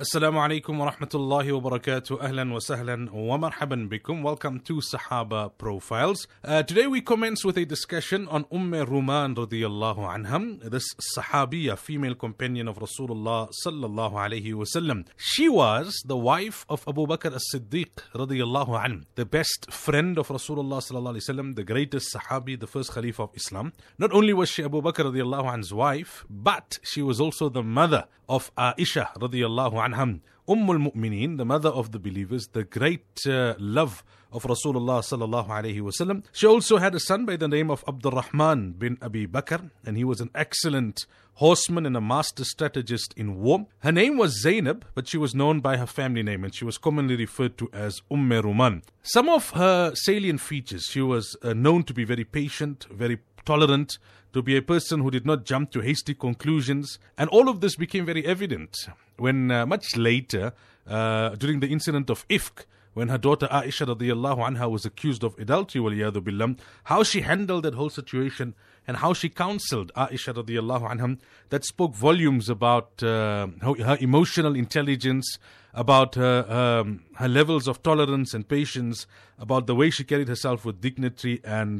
Assalamu alaikum wa rahmatullahi wa barakatuh. Ahlan wa sahlan wa marhaban bikum. Welcome to Sahaba Profiles. Today we commence with a discussion on Ruman radiyallahu anha, this Sahabiya, female companion of Rasulullah sallallahu alayhi wa sallam. She was the wife of Abu Bakr as-Siddiq radiyallahu anhu, the best friend of Rasulullah sallallahu alayhi wa sallam, the greatest Sahabi, the first Khalifa of Islam. Not only was she Abu Bakr radiyallahu anhu's wife, but she was also the mother of Aisha radiyallahu anha, Ummul Mu'mineen, the mother of the believers, the great love of Rasulullah sallallahu alayhi wa sallam. She also had a son by the name of Abdurrahman bin Abi Bakr, and he was an excellent horseman and a master strategist in war. Her name was Zainab, but she was known by her family name, and she was commonly referred to as Ruman. Some of her salient features: she was known to be very patient, very tolerant, to be a person who did not jump to hasty conclusions. And all of this became very evident when much later, during the incident of Ifk, when her daughter Aisha radiyallahu anha was accused of adultery, waliyadu billah, how she handled that whole situation and how she counseled Aisha radiyallahu anha, that spoke volumes about her emotional intelligence, about her levels of tolerance and patience, about the way she carried herself with dignity and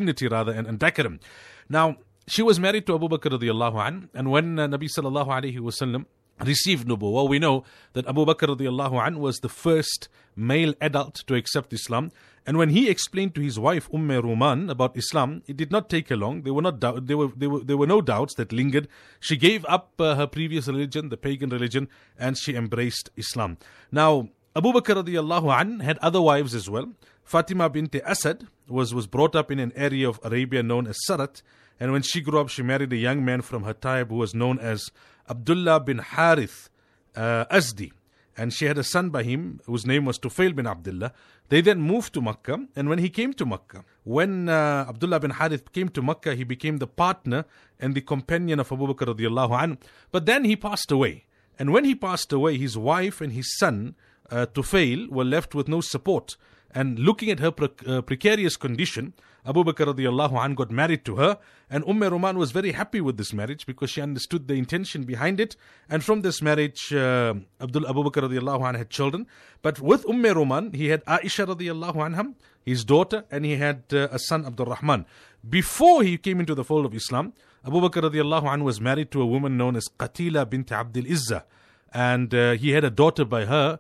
decorum. Now, she was married to Abu Bakr radiyallahu anhu, and when Nabi sallallahu alayhi wa sallam received nubuwwah, we know that Abu Bakr radiyallahu anhu was the first male adult to accept Islam. And when he explained to his wife Ruman about Islam, it did not take her long. There were no doubts that lingered. She gave up her previous religion, the pagan religion, and she embraced Islam. Now, Abu Bakr radiyallahu anhu had other wives as well. Fatima bint Asad was brought up in an area of Arabia known as Sarat, and when she grew up, she married a young man from her tribe who was known as Abdullah bin Harith Azdi, and she had a son by him whose name was Tufail bin Abdullah. They then moved to Makkah, and when he came to Makkah, when Abdullah bin Harith came to Makkah, he became the partner and the companion of Abu Bakr radiyallahu anhu. But then he passed away, and when he passed away, his wife and his son Tufail were left with no support. And looking at her precarious condition, Abu Bakr radiyallahu anhu got married to her, and Ruman was very happy with this marriage because she understood the intention behind it. And from this marriage, Abu Bakr radiyallahu anhu had children. But with Ruman, he had Aisha radiyallahu anha, his daughter, and he had a son, Abdurrahman. Before he came into the fold of Islam, Abu Bakr radiyallahu anhu was married to a woman known as Qatila bint Abdul Izzah, and he had a daughter by her,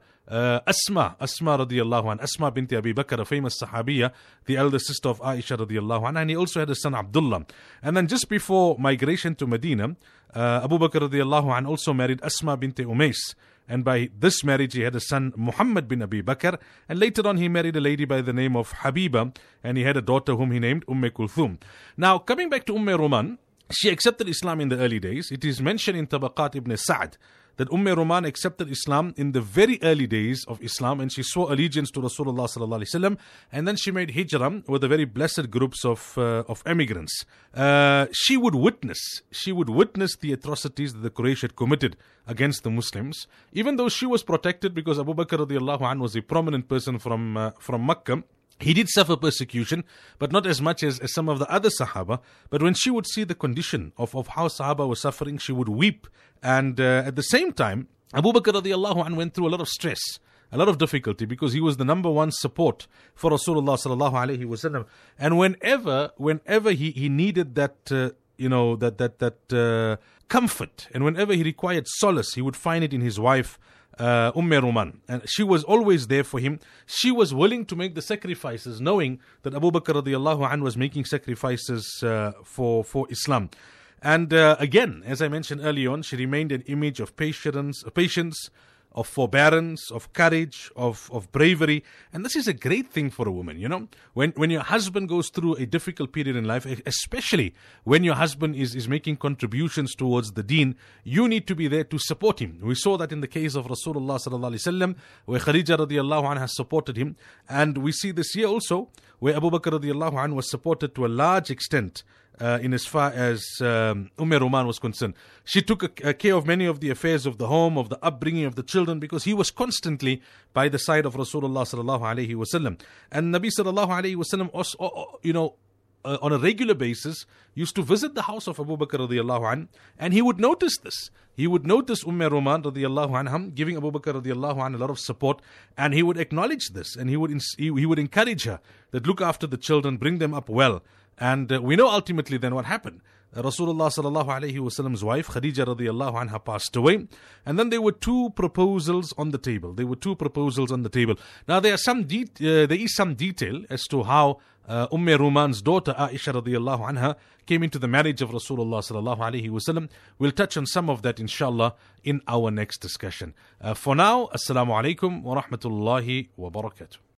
Asma radiyallahu anha, Asma binti Abi Bakr, a famous Sahabiya, the elder sister of Aisha radiyallahu anha, and he also had a son Abdullah. And then just before migration to Medina, Abu Bakr radiyallahu anha also married Asma binti Umais, and by this marriage he had a son Muhammad bin Abi Bakr, and later on he married a lady by the name of Habiba, and he had a daughter whom he named Kulthum. Now, coming back to Ruman, she accepted Islam in the early days. It is mentioned in Tabaqat ibn Sa'd that Ruman accepted Islam in the very early days of Islam, and she swore allegiance to Rasulullah sallallahu alaihi wasallam, and then she made hijrah with the very blessed groups of emigrants. She would witness the atrocities that the Quraysh had committed against the Muslims, even though she was protected because Abu Bakr radiyallahu anhu was a prominent person from Makkah. He did suffer persecution, but not as much as some of the other Sahaba. But when she would see the condition of how Sahaba were suffering, she would weep. And at the same time, Abu Bakr radiyallahu anhu went through a lot of stress, a lot of difficulty, because he was the number one support for Rasulullah sallallahu alaihi wasallam. And whenever he needed that comfort, and whenever he required solace, he would find it in his wife, Ruman, and she was always there for him. She was willing to make the sacrifices, knowing that Abu Bakr radiyallahu anhu was making sacrifices for Islam. And again, as I mentioned earlier on, she remained an image of patience, of forbearance, of courage, of bravery. And this is a great thing for a woman, you know. When your husband goes through a difficult period in life, especially when your husband is making contributions towards the deen, you need to be there to support him. We saw that in the case of Rasulullah sallallahu alaihi wasallam, where Khadija radiyallahu anha supported him. And we see this here also, where Abu Bakr radiyallahu anhu was supported to a large extent in as far as Ruman was concerned. She took care of many of the affairs of the home, of the upbringing of the children, because he was constantly by the side of Rasulullah sallallahu alaihi wasallam. And Nabi sallallahu alaihi wasallam also, on a regular basis used to visit the house of Abu Bakr radiallahu anh, and he would notice this. He would notice Ruman radiallahu anham giving Abu Bakr radiallahu anh a lot of support, and he would acknowledge this, and he would encourage her that look after the children, bring them up well. And we know ultimately then what happened. Rasulullah sallallahu alayhi wasallam's wife Khadija radiallahu anha passed away, and then there were two proposals on the table. Now there is some detail as to how Ruman's daughter Aisha radiallahu anha came into the marriage of Rasulullah sallallahu alayhi wasallam. We'll touch on some of that inshallah in our next discussion. For now, assalamu alaikum wa rahmatullahi wa barakatuh.